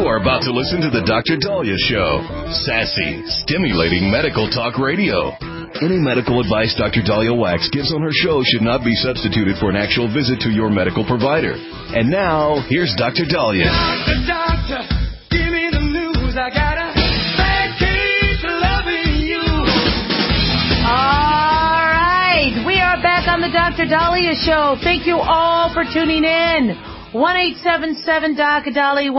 You're about to listen to the Dr. Dahlia Show. Sassy, stimulating medical talk radio. Any medical advice Dr. Dahlia Wax gives on her show should not be substituted for an actual visit to your medical provider. And now, here's Dr. Dahlia. Doctor, give me the news. I got a bad case of loving you. All right. We are back on the Dr. Dahlia Show. Thank you all for tuning in. 1-877-DOC-DALI,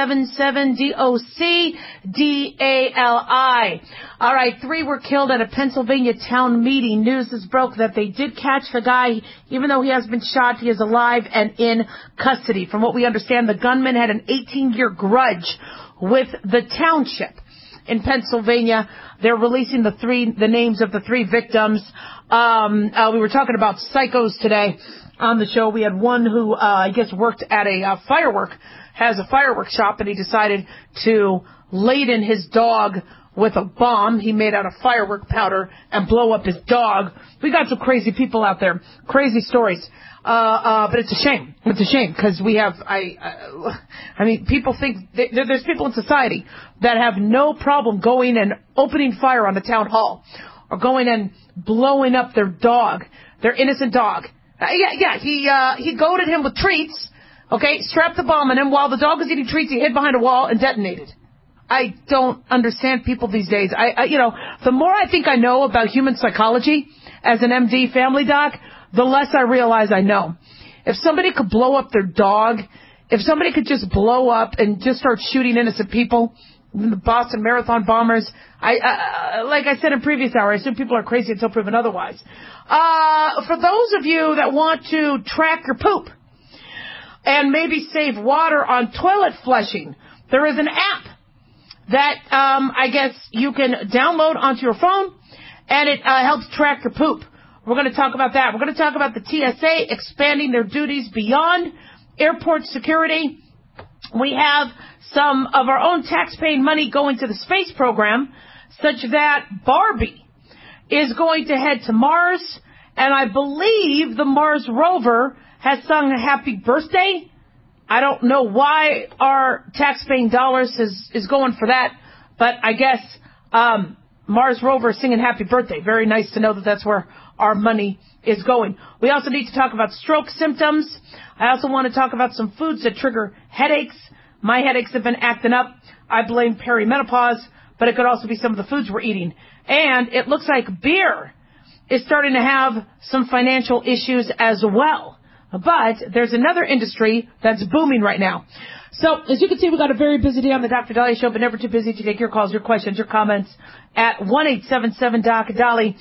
1-877-DOC-DALI. All right, 3 were killed at a Pennsylvania town meeting. News has broke that they did catch the guy. Even though he has been shot, he is alive and in custody. From what we understand, the gunman had an 18-year grudge with the township in Pennsylvania. They're releasing the names of the 3 victims. We were talking about psychos today on the show. We had one who, I guess, worked at has a fireworks shop, and he decided to laden his dog with a bomb he made out of firework powder and blow up his dog. We got some crazy people out there, crazy stories. But it's a shame. It's a shame because we have, I mean, people think, there's people in society that have no problem going and opening fire on the town hall or going and blowing up their dog, their innocent dog. He goaded him with treats, okay, strapped the bomb on him while the dog was eating treats. He hid behind a wall and detonated. I don't understand people these days. The more I think I know about human psychology as an MD family doc, the less I realize I know. If somebody could blow up their dog, if somebody could just blow up and just start shooting innocent people, the Boston Marathon bombers, like I said in previous hour, I assume people are crazy until proven otherwise. For those of you that want to track your poop and maybe save water on toilet flushing, there is an app that I guess you can download onto your phone, and it helps track your poop. We're going to talk about that. We're going to talk about the TSA expanding their duties beyond airport security. We have some of our own tax-paying money going to the space program, such that Barbie is going to head to Mars, and I believe the Mars rover has sung a happy birthday. I don't know why our tax-paying dollars is going for that, but I guess Mars rover is singing happy birthday. Very nice to know that that's where our money is going. We also need to talk about stroke symptoms. I also want to talk about some foods that trigger headaches. My headaches have been acting up. I blame perimenopause, but it could also be some of the foods we're eating. And it looks like beer is starting to have some financial issues as well. But there's another industry that's booming right now. So, as you can see, we've got a very busy day on the Dr. Dahlia Show, but never too busy to take your calls, your questions, your comments at 1-877-DOC-DALI,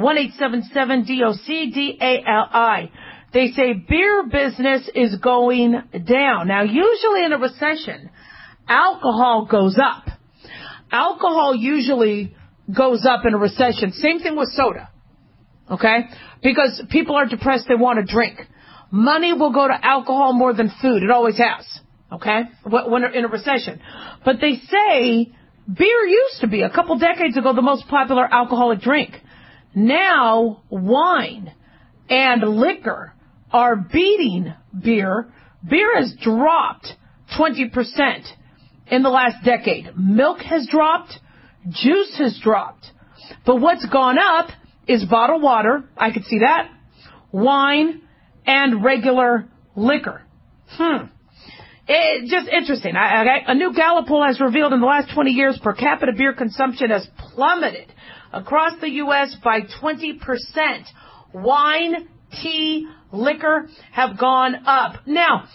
1-877-DOC-DALI. They say beer business is going down. Now, usually in a recession, alcohol goes up. Alcohol usually goes up in a recession. Same thing with soda, okay? Because people are depressed, they want to drink. Money will go to alcohol more than food. It always has, okay, when in a recession. But they say beer used to be, a couple decades ago, the most popular alcoholic drink. Now, wine and liquor are beating beer. Beer has dropped 20% in the last decade. Milk has dropped. Juice has dropped. But what's gone up is bottled water. I could see that. Wine and regular liquor. It's just interesting. A new Gallup poll has revealed in the last 20 years per capita beer consumption has plummeted across the U.S. by 20%. Wine, tea, liquor have gone up. Now,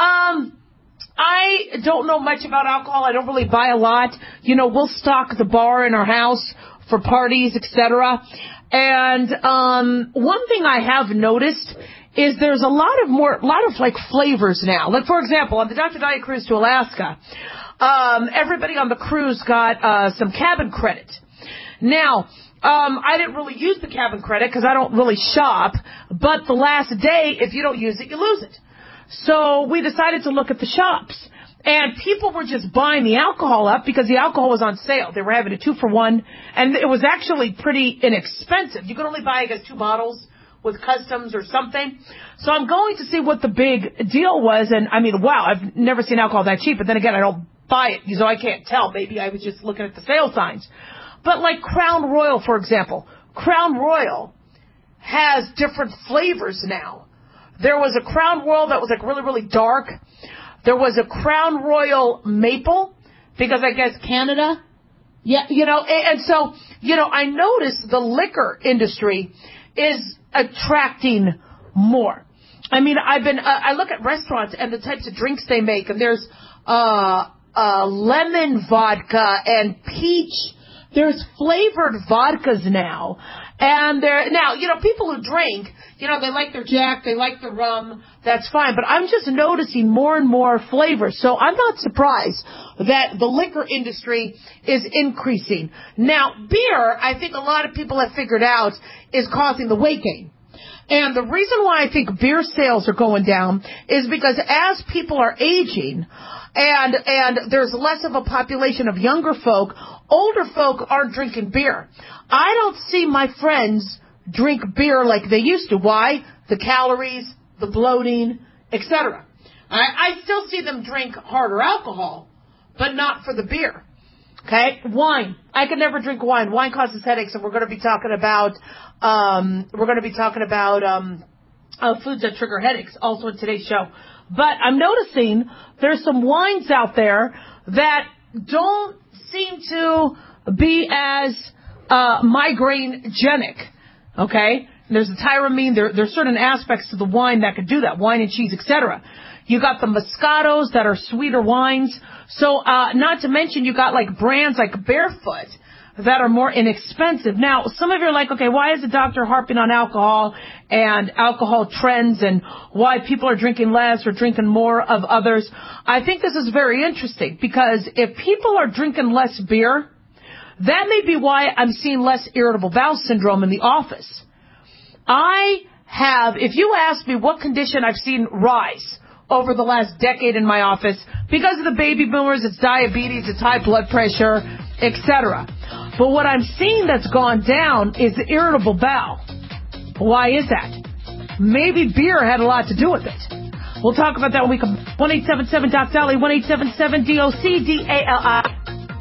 I don't know much about alcohol. I don't really buy a lot. You know, we'll stock the bar in our house for parties, etc. And one thing I have noticed is there's a lot of like flavors now. Like, for example, on the Dr. Dahlia cruise to Alaska, everybody on the cruise got some cabin credit. Now, I didn't really use the cabin credit because I don't really shop, but the last day, if you don't use it, you lose it. So we decided to look at the shops, and people were just buying the alcohol up because the alcohol was on sale. They were having a 2-for-1, and it was actually pretty inexpensive. You could only buy, I guess, 2 bottles with customs or something. So I'm going to see what the big deal was, and I mean, wow, I've never seen alcohol that cheap, but then again, I don't buy it, so I can't tell. Maybe I was just looking at the sale signs. But like Crown Royal, for example. Crown Royal has different flavors now. There was a Crown Royal that was like really, really dark. There was a Crown Royal Maple, because I guess Canada. Yeah, and so, I noticed the liquor industry is attracting more. I mean, I look at restaurants and the types of drinks they make, and there's lemon vodka and peach. There's flavored vodkas now. And people who drink, they like their Jack, they like the rum, that's fine. But I'm just noticing more and more flavors. So I'm not surprised that the liquor industry is increasing. Now, beer, I think a lot of people have figured out, is causing the weight gain. And the reason why I think beer sales are going down is because as people are aging and there's less of a population of younger folk, older folk aren't drinking beer. I don't see my friends drink beer like they used to. Why? The calories, the bloating, etc. I still see them drink harder alcohol, but not for the beer. Okay? Wine. I could never drink wine. Wine causes headaches, and we're going to be talking about foods that trigger headaches also in today's show. But I'm noticing there's some wines out there that don't seem to be as migraine-genic. Okay? There's the tyramine. There's certain aspects to the wine that could do that. Wine and cheese, etc. You got the Moscatos that are sweeter wines. So, not to mention you got like brands like Barefoot that are more inexpensive. Now, some of you are like, okay, why is the doctor harping on alcohol and alcohol trends and why people are drinking less or drinking more of others? I think this is very interesting because if people are drinking less beer, that may be why I'm seeing less irritable bowel syndrome in the office. If you ask me what condition I've seen rise over the last decade in my office, because of the baby boomers, it's diabetes, it's high blood pressure, etc. But what I'm seeing that's gone down is the irritable bowel. Why is that? Maybe beer had a lot to do with it. We'll talk about that when we come. 1-877-DOC-DALI, 1-877-DOC-DALI.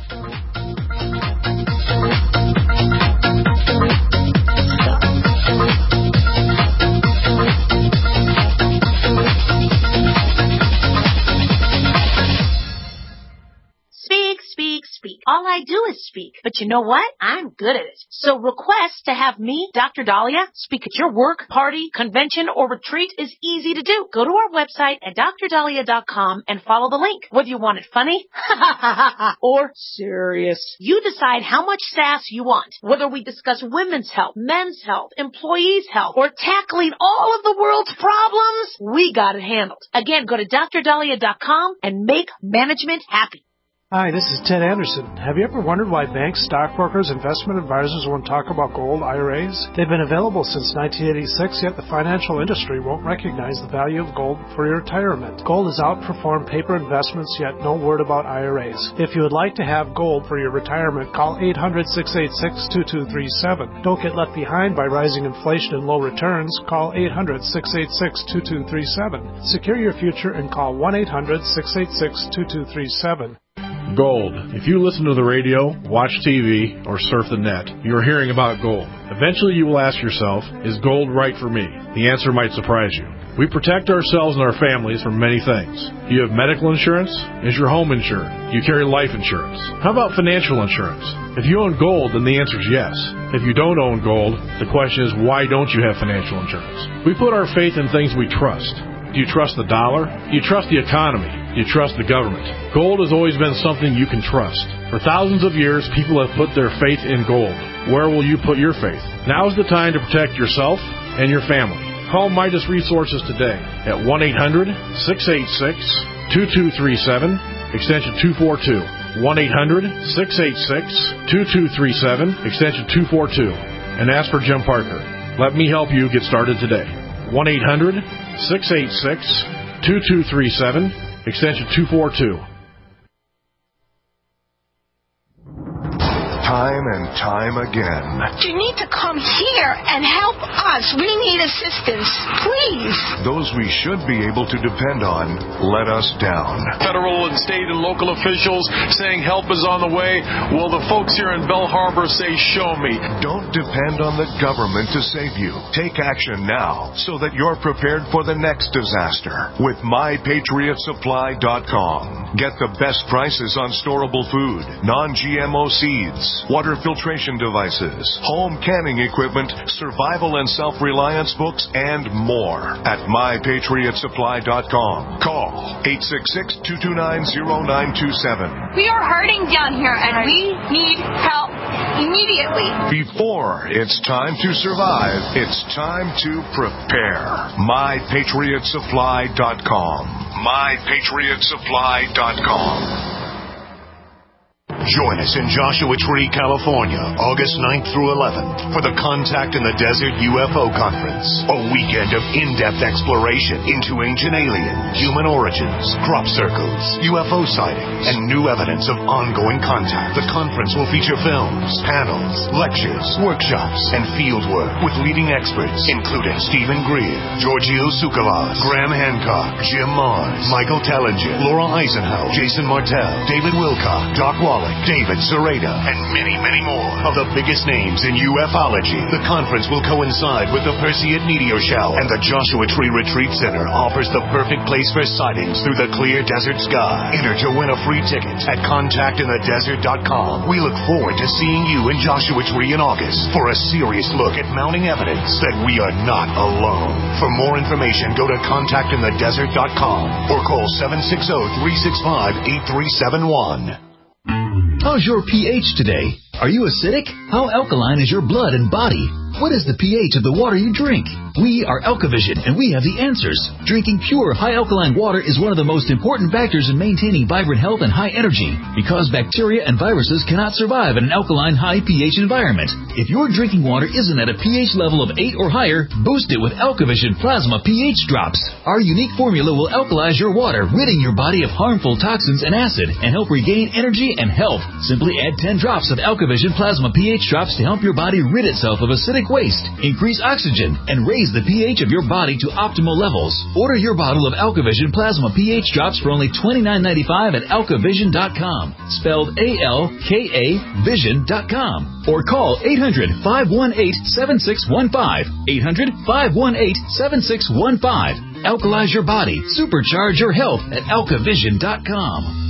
Speak. All I do is speak. But you know what? I'm good at it. So request to have me, Dr. Dahlia, speak at your work, party, convention, or retreat is easy to do. Go to our website at drdahlia.com and follow the link. Whether you want it funny or serious, you decide how much sass you want. Whether we discuss women's health, men's health, employees' health, or tackling all of the world's problems, we got it handled. Again, go to drdahlia.com and make management happy. Hi, this is Ted Anderson. Have you ever wondered why banks, stockbrokers, investment advisors won't talk about gold IRAs? They've been available since 1986, yet the financial industry won't recognize the value of gold for your retirement. Gold has outperformed paper investments, yet no word about IRAs. If you would like to have gold for your retirement, call 800-686-2237. Don't get left behind by rising inflation and low returns. Call 800-686-2237. Secure your future and call 1-800-686-2237. Gold. If you listen to the radio, watch TV, or surf the net, you're hearing about gold. Eventually you will ask yourself, is gold right for me? The answer might surprise you. We protect ourselves and our families from many things. Do you have medical insurance? Is your home insured? Do you carry life insurance? How about financial insurance? If you own gold, then the answer is yes. If you don't own gold, the question is, why don't you have financial insurance? We put our faith in things we trust. Do you trust the dollar? Do you trust the economy? Do you trust the government? Gold has always been something you can trust. For thousands of years, people have put their faith in gold. Where will you put your faith? Now is the time to protect yourself and your family. Call Midas Resources today at 1-800-686-2237, extension 242. 1-800-686-2237, extension 242. And ask for Jim Parker. Let me help you get started today. 1-800-686-2237, extension 242. time and time again. You need to come here and help us. We need assistance, please. Those we should be able to depend on let us down. Federal and state and local officials saying help is on the way. Well, the folks here in Bell Harbor say, show me. Don't depend on the government to save you. Take action now so that you're prepared for the next disaster with MyPatriotSupply.com. Get the best prices on storable food, non-GMO seeds, water filtration devices, home canning equipment, survival and self-reliance books, and more at MyPatriotSupply.com. Call 866-229-0927. We are hurting down here, and we need help immediately. Before it's time to survive, it's time to prepare. MyPatriotSupply.com. MyPatriotSupply.com. Join us in Joshua Tree, California, August 9th through 11th for the Contact in the Desert UFO Conference. A weekend of in-depth exploration into ancient alien, human origins, crop circles, UFO sightings, and new evidence of ongoing contact. The conference will feature films, panels, lectures, workshops, and fieldwork with leading experts, including Stephen Greer, Giorgio Tsoukalos, Graham Hancock, Jim Mars, Michael Tellinger, Laura Eisenhower, Jason Martell, David Wilcock, Doc Wallach, David Zareda, and many, many more of the biggest names in ufology. The conference will coincide with the Perseid meteor shower, and the Joshua Tree Retreat Center offers the perfect place for sightings through the clear desert sky. Enter to win a free ticket at contactinthedesert.com. We look forward to seeing you in Joshua Tree in August for a serious look at mounting evidence that we are not alone. For more information, go to contactinthedesert.com or call 760-365-8371. How's your pH today? Are you acidic? How alkaline is your blood and body? What is the pH of the water you drink? We are Alkavision, and we have the answers. Drinking pure, high-alkaline water is one of the most important factors in maintaining vibrant health and high energy, because bacteria and viruses cannot survive in an alkaline, high pH environment. If your drinking water isn't at a pH level of 8 or higher, boost it with Alkavision Plasma pH Drops. Our unique formula will alkalize your water, ridding your body of harmful toxins and acid, and help regain energy and health. Simply add 10 drops of Alkavision Plasma pH Drops to help your body rid itself of acidic waste, increase oxygen, and raise the pH of your body to optimal levels. Order your bottle of Alkavision Plasma pH Drops for only $29.95 at alkavision.com, spelled A-L-K-A Vision.com, or call 800-518-7615, 800-518-7615. Alkalize your body, supercharge your health at alkavision.com.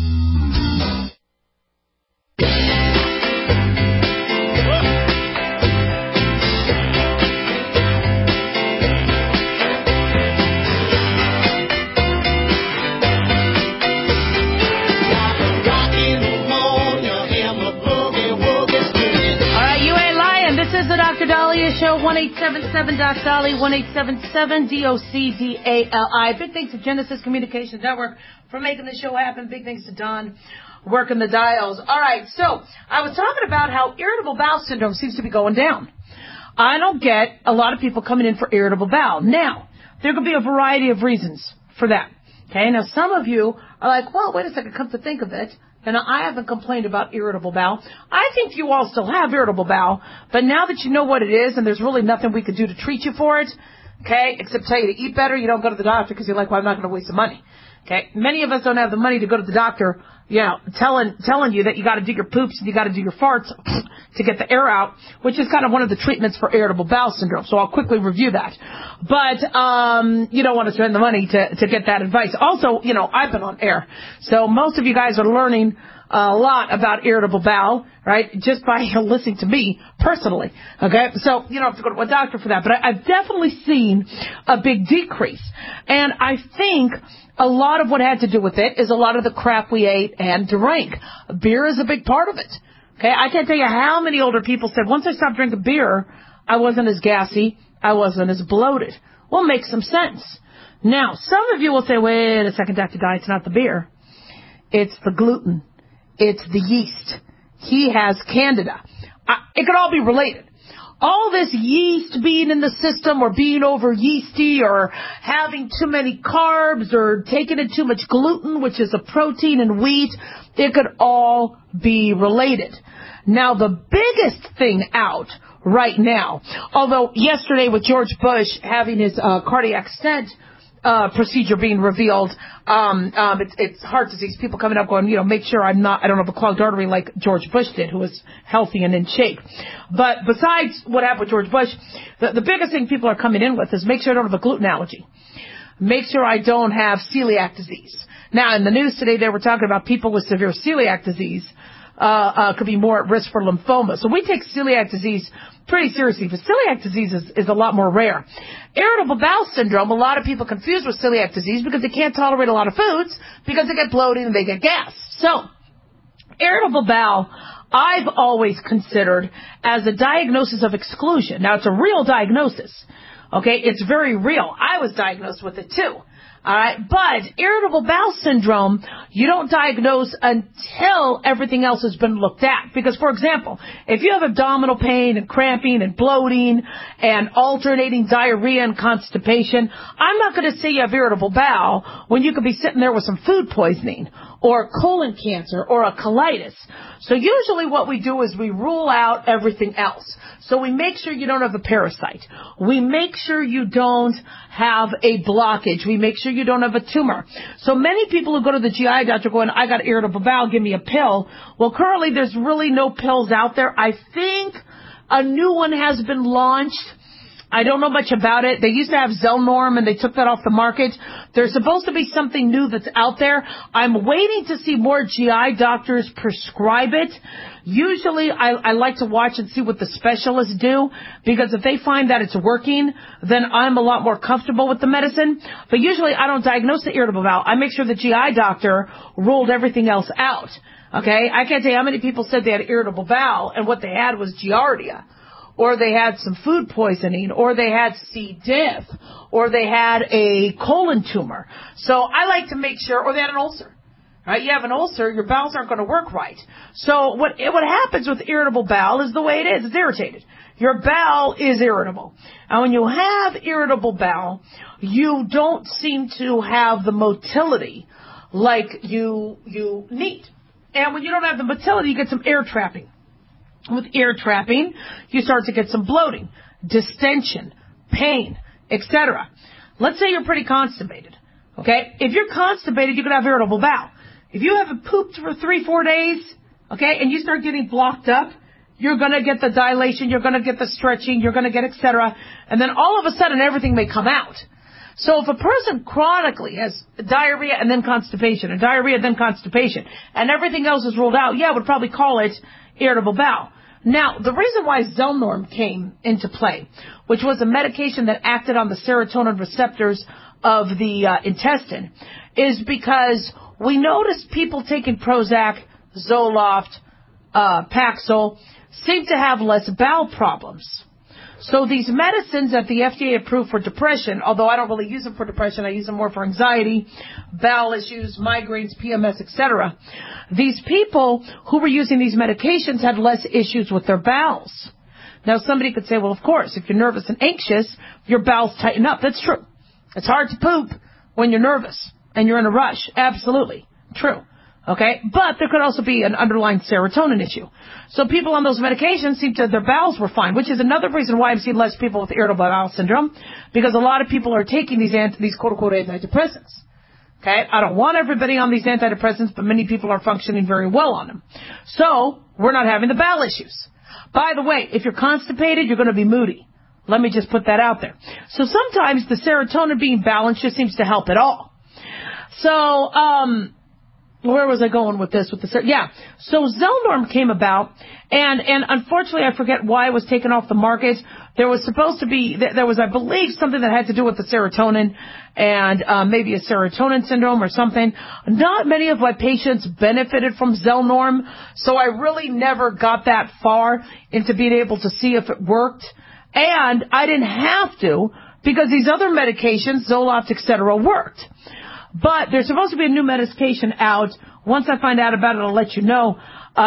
Show 1-877-DOC-DOLLY, 1-877-DOC-DALI. Big thanks to Genesis Communications Network for making the show happen. Big thanks to Don working the dials. All right, so I was talking about how irritable bowel syndrome seems to be going down. I don't get a lot of people coming in for irritable bowel. Now, there could be a variety of reasons for that. Okay, now some of you are like, well, wait a second, come to think of it. And I haven't complained about irritable bowel. I think you all still have irritable bowel, but now that you know what it is and there's really nothing we could do to treat you for it, okay, except tell you to eat better, you don't go to the doctor because you're like, well, I'm not going to waste the money. Okay, many of us don't have the money to go to the doctor, you know, telling you that you got to do your poops and you got to do your farts to get the air out, which is kind of one of the treatments for irritable bowel syndrome. So I'll quickly review that. But you don't want to spend the money to get that advice. Also, you know, I've been on air, so most of you guys are learning a lot about irritable bowel, right, just by listening to me personally, okay? So you don't have to go to a doctor for that. But I've definitely seen a big decrease. And I think a lot of what had to do with it is a lot of the crap we ate and drank. Beer is a big part of it, okay? I can't tell you how many older people said, once I stopped drinking beer, I wasn't as gassy, I wasn't as bloated. Well, it makes some sense. Now, some of you will say, wait a second, Dr. Di, it's not the beer. It's the gluten. It's the yeast. He has candida. It could all be related. all this yeast being in the system or being over yeasty or having too many carbs or taking in too much gluten, which is a protein in wheat, it could all be related. Now, the biggest thing out right now, although yesterday with George Bush having his cardiac stent procedure being revealed, it's heart disease. People coming up going, make sure I don't have a clogged artery like George Bush did, who was healthy and in shape. But besides what happened with George Bush, the biggest thing people are coming in with is make sure I don't have a gluten allergy. Make sure I don't have celiac disease. Now, in the news today, they were talking about people with severe celiac disease could be more at risk for lymphoma. So we take celiac disease pretty seriously, but celiac disease is a lot more rare. Irritable bowel syndrome, a lot of people confuse with celiac disease because they can't tolerate a lot of foods because they get bloated and they get gas. So, irritable bowel, I've always considered as a diagnosis of exclusion. Now, it's a real diagnosis. Okay, it's very real. I was diagnosed with it too. All right, but irritable bowel syndrome, you don't diagnose until everything else has been looked at. Because, for example, if you have abdominal pain and cramping and bloating and alternating diarrhea and constipation, I'm not going to say you have irritable bowel when you could be sitting there with some food poisoning or colon cancer or a colitis. So usually what we do is we rule out everything else. So we make sure you don't have a parasite. We make sure you don't have a blockage. We make sure you don't have a tumor. So many people who go to the GI doctor going, I got irritable bowel, give me a pill. Well, currently there's really no pills out there. I think a new one has been launched. I don't know much about it. They used to have Zelnorm, and they took that off the market. There's supposed to be something new that's out there. I'm waiting to see more GI doctors prescribe it. Usually, I like to watch and see what the specialists do, because if they find that it's working, then I'm a lot more comfortable with the medicine. But usually, I don't diagnose the irritable bowel. I make sure the GI doctor ruled everything else out. Okay? I can't tell you how many people said they had irritable bowel, and what they had was Giardia. Or they had some food poisoning, or they had C. diff, or they had a colon tumor. So I like to make sure, or they had an ulcer. Right? You have an ulcer, your bowels aren't going to work right. So what happens with irritable bowel is the way it is. It's irritated. Your bowel is irritable. And when you have irritable bowel, you don't seem to have the motility like you need. And when you don't have the motility, you get some air trapping. With air trapping, you start to get some bloating, distension, pain, etc. Let's say you're pretty constipated. Okay? If you're constipated, you could have irritable bowel. If you haven't pooped for 3-4 days, okay, and you start getting blocked up, you're going to get the dilation, you're going to get the stretching, you're going to get etc. And then all of a sudden, everything may come out. So if a person chronically has diarrhea and then constipation, and diarrhea and then constipation, and everything else is ruled out, yeah, I would probably call it irritable bowel. Now, the reason why Zelnorm came into play, which was a medication that acted on the serotonin receptors of the intestine, is because we noticed people taking Prozac, Zoloft, Paxil seem to have less bowel problems. So these medicines that the FDA approved for depression, although I don't really use them for depression, I use them more for anxiety, bowel issues, migraines, PMS, etc. These people who were using these medications had less issues with their bowels. Now somebody could say, well, of course, if you're nervous and anxious, your bowels tighten up. That's true. It's hard to poop when you're nervous and you're in a rush. Absolutely. True. Okay? But there could also be an underlying serotonin issue. So people on those medications their bowels were fine, which is another reason why I'm seeing less people with irritable bowel syndrome, because a lot of people are taking these quote-unquote antidepressants. Okay? I don't want everybody on these antidepressants, but many people are functioning very well on them. So, we're not having the bowel issues. By the way, if you're constipated, you're going to be moody. Let me just put that out there. So sometimes the serotonin being balanced just seems to help at all. So, where was I going with this? So Zelnorm came about, and unfortunately I forget why it was taken off the market. There was, I believe, something that had to do with the serotonin and maybe a serotonin syndrome or something. Not many of my patients benefited from Zelnorm, so I really never got that far into being able to see if it worked. And I didn't have to, because these other medications, Zoloft, etc., worked. But there's supposed to be a new medication out. Once I find out about it, I'll let you know. But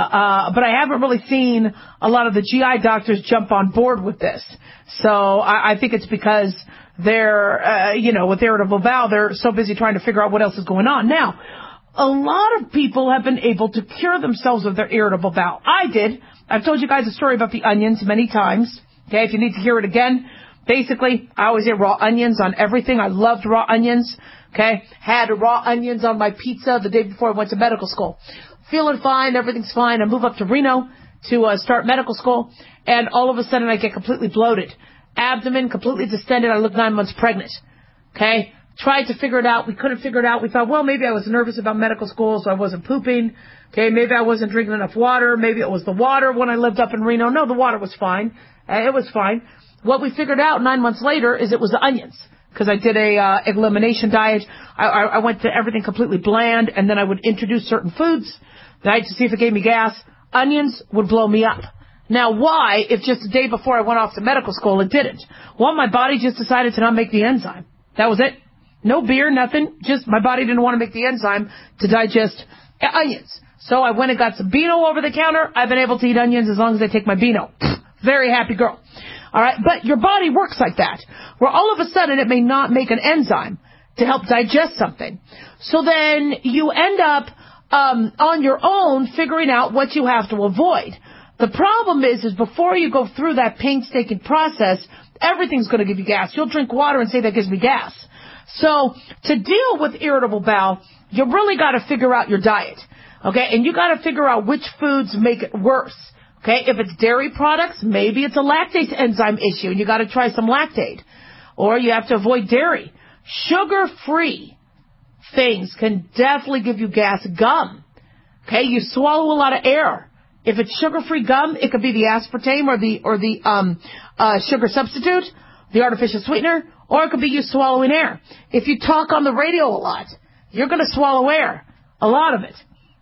I haven't really seen a lot of the GI doctors jump on board with this. So I think it's because they're, with irritable bowel, they're so busy trying to figure out what else is going on. Now, a lot of people have been able to cure themselves of their irritable bowel. I did. I've told you guys a story about the onions many times. Okay, if you need to hear it again, basically, I always eat raw onions on everything. I loved raw onions. Okay, had raw onions on my pizza the day before I went to medical school. Feeling fine, everything's fine. I move up to Reno to start medical school, and all of a sudden I get completely bloated. Abdomen completely distended. I look 9 months pregnant. Okay, tried to figure it out. We couldn't figure it out. We thought, well, maybe I was nervous about medical school, so I wasn't pooping. Okay, maybe I wasn't drinking enough water. Maybe it was the water when I lived up in Reno. No, the water was fine. It was fine. What we figured out 9 months later is it was the onions. Because I did a elimination diet. I went to everything completely bland, and then I would introduce certain foods, right, to see if it gave me gas. Onions would blow me up. Now, why, if just the day before I went off to medical school, it didn't? Well, my body just decided to not make the enzyme. That was it. No beer, nothing. Just my body didn't want to make the enzyme to digest onions. So I went and got some Beano over the counter. I've been able to eat onions as long as I take my Beano. Very happy girl. All right, but your body works like that, where all of a sudden it may not make an enzyme to help digest something. So then you end up on your own figuring out what you have to avoid. The problem is before you go through that painstaking process, everything's going to give you gas. You'll drink water and say that gives me gas. So to deal with irritable bowel, you really got to figure out your diet, okay? And you got to figure out which foods make it worse. Okay, if it's dairy products, maybe it's a lactase enzyme issue, and you got to try some Lactaid. Or you have to avoid dairy. Sugar-free things can definitely give you gas. Gum. Okay, you swallow a lot of air. If it's sugar-free gum, it could be the aspartame or the sugar substitute, the artificial sweetener, or it could be you swallowing air. If you talk on the radio a lot, you're going to swallow air. A lot of it.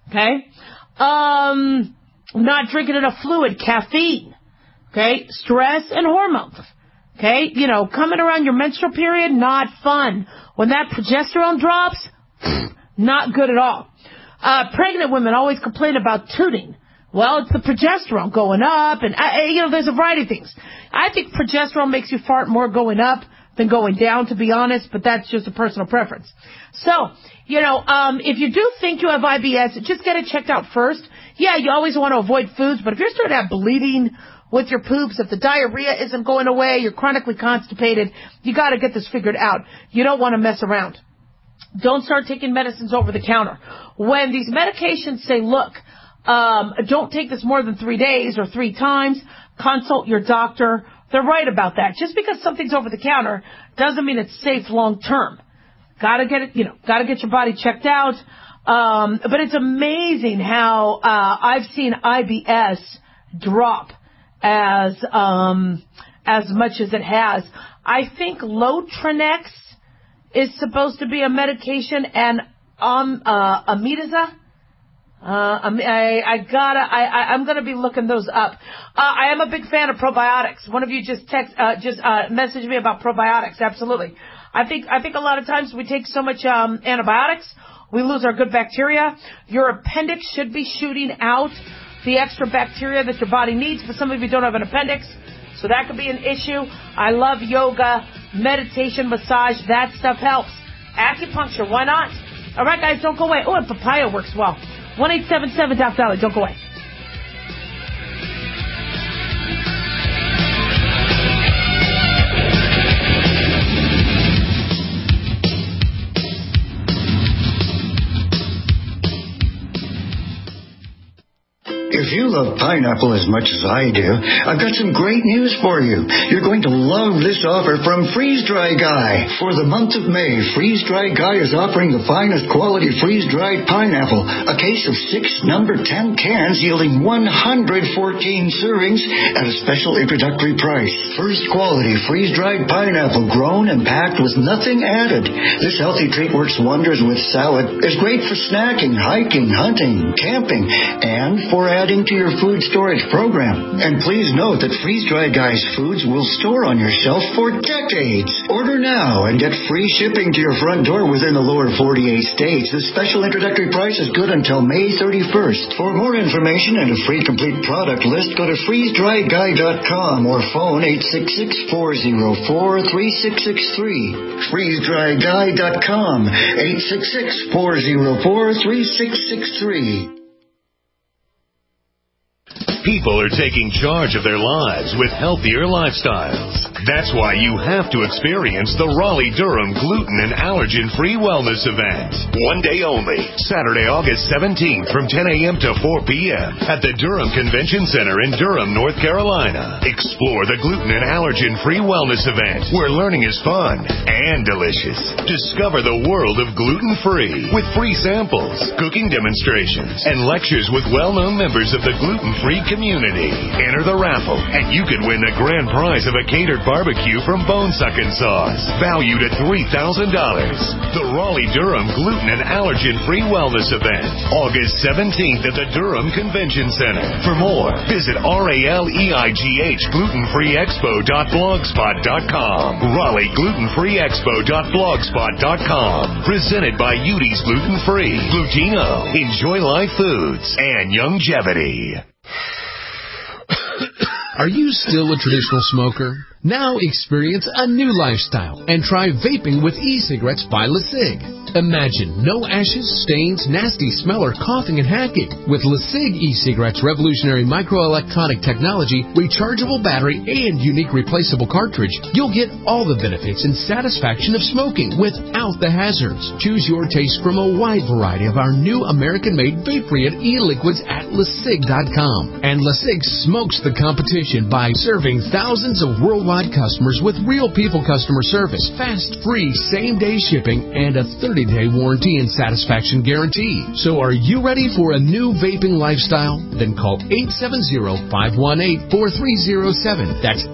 Okay? Not drinking enough fluid, caffeine, okay, stress and hormones, okay, coming around your menstrual period, not fun. When that progesterone drops, not good at all. Pregnant women always complain about tooting. Well, it's the progesterone going up, and, there's a variety of things. I think progesterone makes you fart more going up than going down, to be honest, but that's just a personal preference. So, if you do think you have IBS, just get it checked out first. Yeah, you always want to avoid foods, but if you're starting to have bleeding with your poops, if the diarrhea isn't going away, you're chronically constipated, you got to get this figured out. You don't want to mess around. Don't start taking medicines over the counter. When these medications say, look, don't take this more than 3 days or 3 times, consult your doctor, they're right about that. Just because something's over the counter doesn't mean it's safe long term. Gotta get it, gotta get your body checked out. But it's amazing how I've seen IBS drop as much as it has. I think Lotranex is supposed to be a medication, and Amitiza. I'm gonna be looking those up. I am a big fan of probiotics. One of you just messaged me about probiotics. Absolutely. I think a lot of times we take so much antibiotics, we lose our good bacteria. Your appendix should be shooting out the extra bacteria that your body needs, but some of you don't have an appendix, so that could be an issue. I love yoga, meditation, massage. That stuff helps. Acupuncture, why not? All right, guys, don't go away. Oh, and papaya works well. 1-877-DOC-DOLLAR. Don't go away. If you love pineapple as much as I do, I've got some great news for you. You're going to love this offer from Freeze Dry Guy. For the month of May, Freeze Dry Guy is offering the finest quality freeze-dried pineapple, a case of 6 number 10 cans yielding 114 servings at a special introductory price. First quality freeze-dried pineapple grown and packed with nothing added. This healthy treat works wonders with salad, is great for snacking, hiking, hunting, camping, and for adding to your food storage program. And please note that Freeze Dry Guy's foods will store on your shelf for decades. Order Order now and get free shipping to your front door within the lower 48 states. This special introductory price is good until May 31st. For more information and a free complete product list, go to freezedryguy.com or phone 866-404-3663. freezedryguy.com, 866-404-3663. People are taking charge of their lives with healthier lifestyles. That's why you have to experience the Raleigh-Durham Gluten and Allergen-Free Wellness Event. One day only, Saturday, August 17th from 10 a.m. to 4 p.m. at the Durham Convention Center in Durham, North Carolina. Explore the Gluten and Allergen-Free Wellness Event, where learning is fun and delicious. Discover the world of gluten-free with free samples, cooking demonstrations, and lectures with well-known members of the gluten-free community. Enter the raffle, and you can win the grand prize of a catered barbecue from Bone Suckin' Sauce, valued at $3,000. The Raleigh-Durham Gluten and Allergen-Free Wellness Event, August 17th at the Durham Convention Center. For more, visit RALEIGHGlutenFreeExpo.blogspot.com. RaleighGlutenFreeExpo.blogspot.com. Presented by Udi's Gluten Free, Glutino, Enjoy Life Foods, and Youngevity. Are you still a traditional smoker? Now experience a new lifestyle and try vaping with e-cigarettes by LeSig. Imagine no ashes, stains, nasty smell, or coughing and hacking. With LeSig e-cigarettes' revolutionary microelectronic technology, rechargeable battery, and unique replaceable cartridge, you'll get all the benefits and satisfaction of smoking without the hazards. Choose your taste from a wide variety of our new American-made vape-free e-liquids at LeSig.com. And LeSig smokes the competition by serving thousands of worldwide customers with real people customer service, fast, free, same-day shipping, and a 30-day warranty and satisfaction guarantee. So are you ready for a new vaping lifestyle? Then call 870-518-4307. That's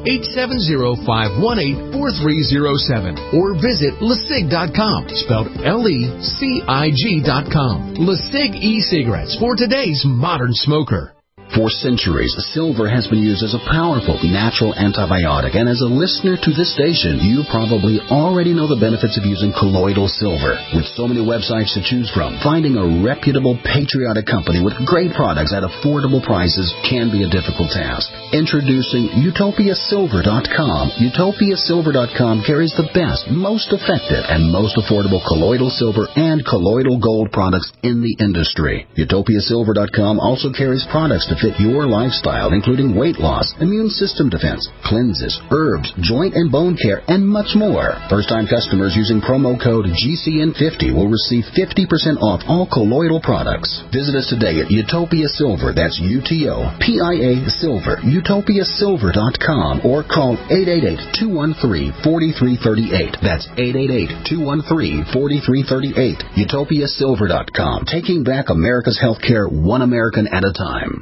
870-518-4307. Or visit LeSig.com, spelled LECIG.com. LeSig e-cigarettes for today's modern smoker. For centuries, silver has been used as a powerful natural antibiotic, and as a listener to this station, you probably already know the benefits of using colloidal silver. With so many websites to choose from, finding a reputable, patriotic company with great products at affordable prices can be a difficult task. Introducing UtopiaSilver.com. UtopiaSilver.com carries the best, most effective, and most affordable colloidal silver and colloidal gold products in the industry. UtopiaSilver.com also carries products to fit your lifestyle, including weight loss, immune system defense, cleanses, herbs, joint and bone care, and much more. First-time customers using promo code GCN50 will receive 50% off all colloidal products. Visit us today at Utopia Silver, that's UTOPIA Silver, UtopiaSilver.com, or call 888-213-4338. That's 888-213-4338. UtopiaSilver.com, taking back America's healthcare one American at a time.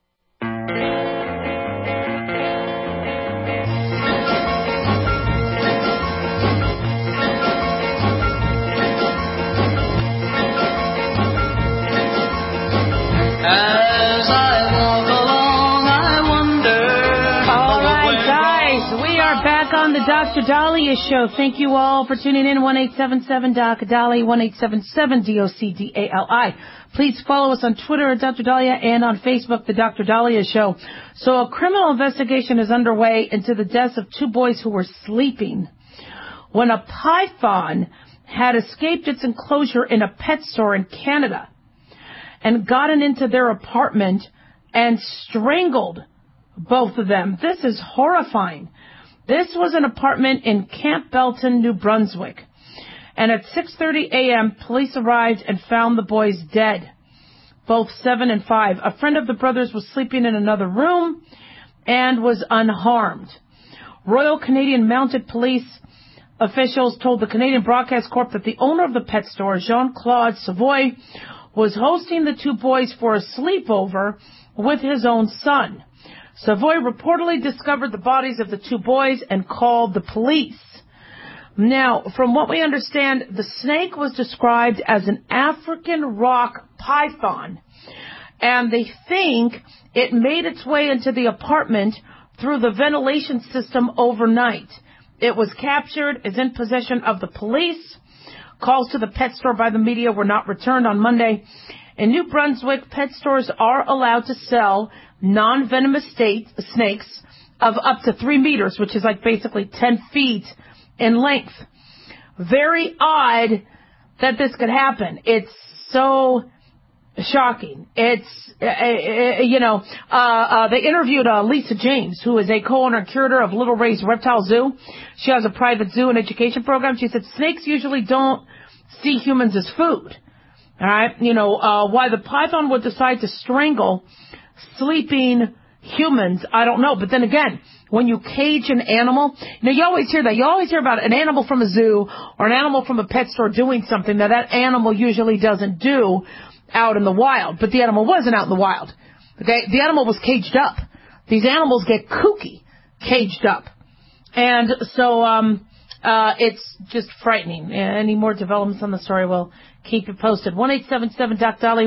The Dr. Dahlia Show. Thank you all for tuning in. 1-877-DOC-DALI, 1-877-DOC-DALI. Please follow us on Twitter at Dr. Dahlia and on Facebook, The Dr. Dahlia Show. So a criminal investigation is underway into the deaths of two boys who were sleeping when a python had escaped its enclosure in a pet store in Canada and gotten into their apartment and strangled both of them. This is horrifying. This was an apartment in Camp Belton, New Brunswick. And at 6:30 a.m., police arrived and found the boys dead, both 7 and 5. A friend of the brothers was sleeping in another room and was unharmed. Royal Canadian Mounted Police officials told the Canadian Broadcast Corp that the owner of the pet store, Jean-Claude Savoy, was hosting the two boys for a sleepover with his own son. Savoy reportedly discovered the bodies of the two boys and called the police. Now, from what we understand, the snake was described as an African rock python, and they think it made its way into the apartment through the ventilation system overnight. It was captured, is in possession of the police. Calls to the pet store by the media were not returned on Monday. In New Brunswick, pet stores are allowed to sell non-venomous snakes of up to 3 meters, which is like basically 10 feet in length. Very odd that this could happen. It's so shocking. It's, they interviewed Lisa James, who is a co-owner and curator of Little Ray's Reptile Zoo. She has a private zoo and education program. She said snakes usually don't see humans as food. All right. Why the python would decide to strangle sleeping humans, I don't know. But then again, when you cage an animal, you always hear that. You always hear about an animal from a zoo or an animal from a pet store doing something that animal usually doesn't do out in the wild. But the animal wasn't out in the wild. Okay? The animal was caged up. These animals get kooky caged up. And so it's just frightening. Any more developments on the story, we'll keep you posted. 1-877-DOC-DOLLY,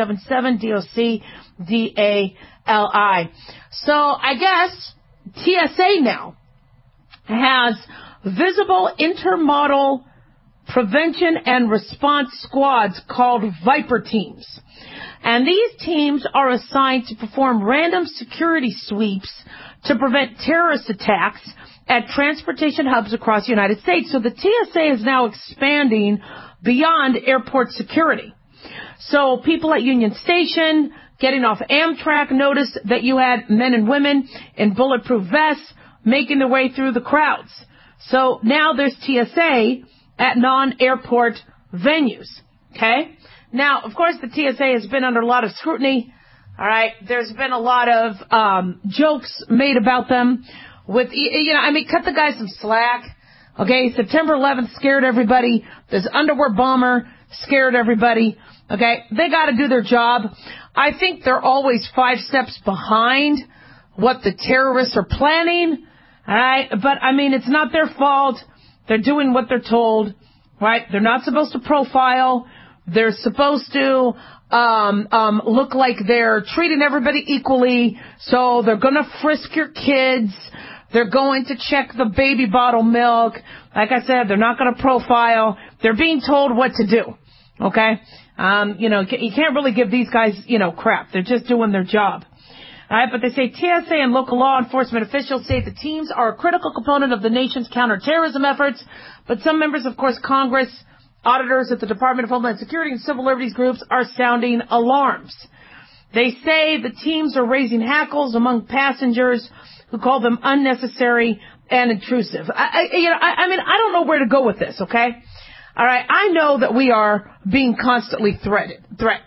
1-877-DOC-DALI. So I guess TSA now has visible intermodal prevention and response squads called Viper teams. And these teams are assigned to perform random security sweeps to prevent terrorist attacks at transportation hubs across the United States. So the TSA is now expanding beyond airport security. So people at Union Station getting off Amtrak noticed that you had men and women in bulletproof vests making their way through the crowds. So now there's TSA at non-airport venues. Okay? Now, of course, the TSA has been under a lot of scrutiny. All right? There's been a lot of jokes made about them. Cut the guy some slack. Okay? September 11th scared everybody. This underwear bomber scared everybody. Okay? They got to do their job. I think they're always 5 steps behind what the terrorists are planning. All right? But, it's not their fault. They're doing what they're told, right? They're not supposed to profile. They're supposed to look like they're treating everybody equally. So they're going to frisk your kids. They're going to check the baby bottle milk. Like I said, they're not going to profile. They're being told what to do, okay? You can't really give these guys, crap. They're just doing their job. All right, but they say TSA and local law enforcement officials say the teams are a critical component of the nation's counterterrorism efforts, but some members, of course, Congress, auditors at the Department of Homeland Security and civil liberties groups are sounding alarms. They say the teams are raising hackles among passengers who call them unnecessary and intrusive. I don't know where to go with this, okay? All right, I know that we are being constantly threatened,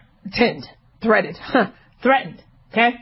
okay?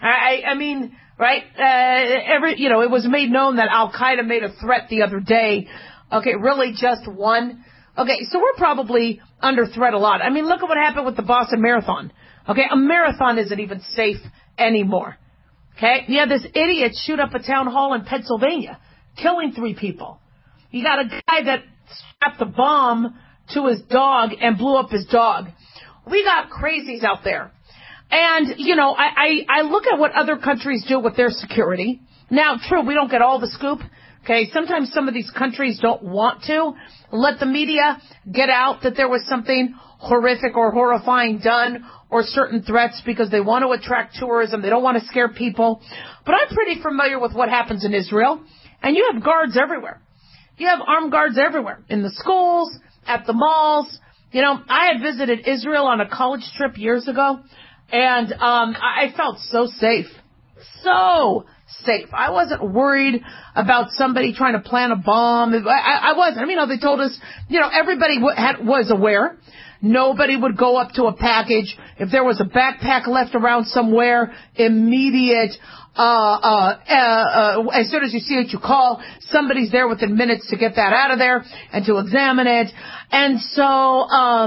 It was made known that Al-Qaeda made a threat the other day. Okay, really just one? Okay, so we're probably under threat a lot. Look at what happened with the Boston Marathon. Okay, a marathon isn't even safe anymore. Okay, you had this idiot shoot up a town hall in Pennsylvania, killing 3 people. You got a guy that strapped a bomb to his dog and blew up his dog. We got crazies out there. And, I look at what other countries do with their security. Now, true, we don't get all the scoop. Okay, sometimes some of these countries don't want to let the media get out that there was something horrific or horrifying done or certain threats because they want to attract tourism. They don't want to scare people. But I'm pretty familiar with what happens in Israel. And you have guards everywhere. You have armed guards everywhere. In the schools, at the malls. I had visited Israel on a college trip years ago. And I felt so safe. So safe. I wasn't worried about somebody trying to plant a bomb. I wasn't. They told us, everybody was aware. Nobody would go up to a package. If there was a backpack left around somewhere, immediate, as soon as you see it, you call. Somebody's there within minutes to get that out of there and to examine it. And so,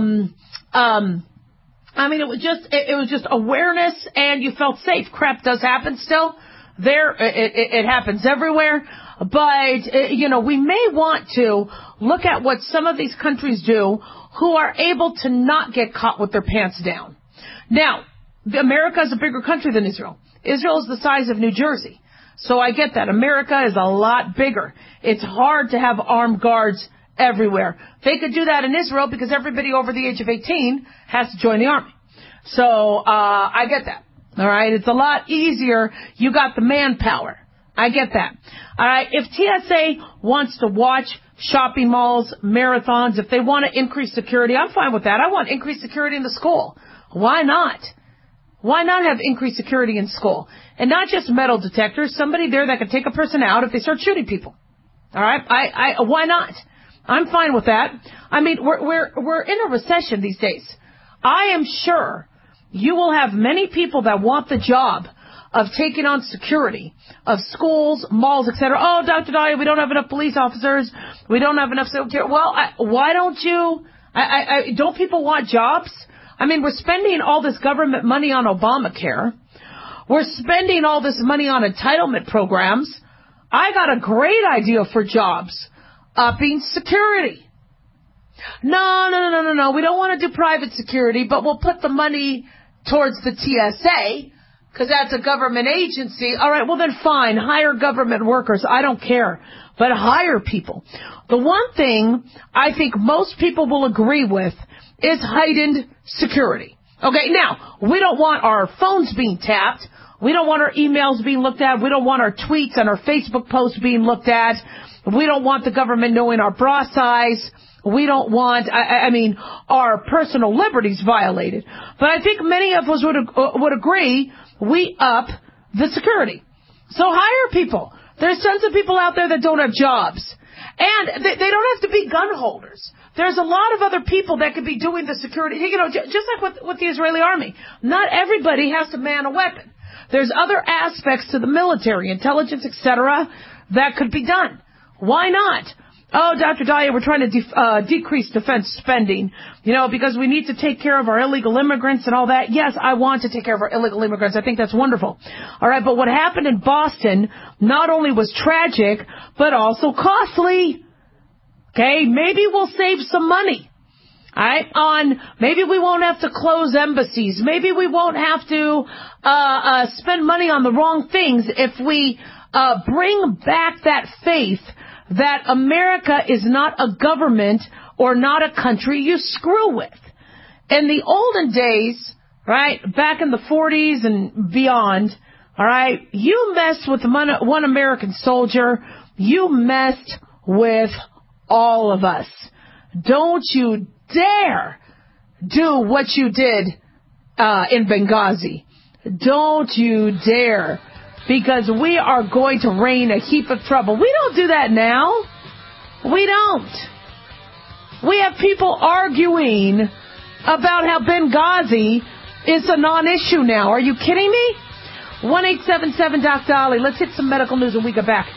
it was just awareness and you felt safe. Crap does happen still. It happens everywhere. But, we may want to look at what some of these countries do who are able to not get caught with their pants down. Now, America is a bigger country than Israel. Israel is the size of New Jersey. So I get that. America is a lot bigger. It's hard to have armed guards everywhere. They could do that in Israel because everybody over the age of 18 has to join the army. So I get that. All right? It's a lot easier. You got the manpower. I get that. All right? If TSA wants to watch shopping malls, marathons, if they want to increase security, I'm fine with that. I want increased security in the school. Why not? Why not have increased security in school? And not just metal detectors, somebody there that can take a person out if they start shooting people. All right? Why not? I'm fine with that. I mean, we're in a recession these days. I am sure you will have many people that want the job of taking on security of schools, malls, etc. Oh, Dr. Dahlia, we don't have enough police officers. We don't have enough security. Well, why don't you? Don't people want jobs? I mean, we're spending all this government money on Obamacare. We're spending all this money on entitlement programs. I got a great idea for jobs. Upping security. No. We don't want to do private security, but we'll put the money towards the TSA because that's a government agency. All right, well then fine. Hire government workers. I don't care. But hire people. The one thing I think most people will agree with is heightened security. Okay, now, we don't want our phones being tapped. We don't want our emails being looked at. We don't want our tweets and our Facebook posts being looked at. We don't want the government knowing our bra size. We don't want, our personal liberties violated. But I think many of us would agree we up the security. So hire people. There's tons of people out there that don't have jobs. And they don't have to be gun holders. There's a lot of other people that could be doing the security. You know, just like with the Israeli army. Not everybody has to man a weapon. There's other aspects to the military, intelligence, etc., that could be done. Why not? Oh, Dr. Dahlia, we're trying to decrease defense spending, because we need to take care of our illegal immigrants and all that. Yes, I want to take care of our illegal immigrants. I think that's wonderful. All right, but what happened in Boston not only was tragic, but also costly. Okay, maybe we'll save some money. All right, maybe we won't have to close embassies. Maybe we won't have to spend money on the wrong things if we bring back that faith that America is not a government or not a country you screw with. In the olden days, right, back in the 40s and beyond, all right, you messed with one American soldier, you messed with all of us. Don't you dare do what you did in Benghazi. Don't you dare. Because we are going to rain a heap of trouble. We don't do that now. We don't. We have people arguing about how Benghazi is a non-issue now. Are you kidding me? 1-877-Doc-Dolly. Let's hit some medical news when we get back.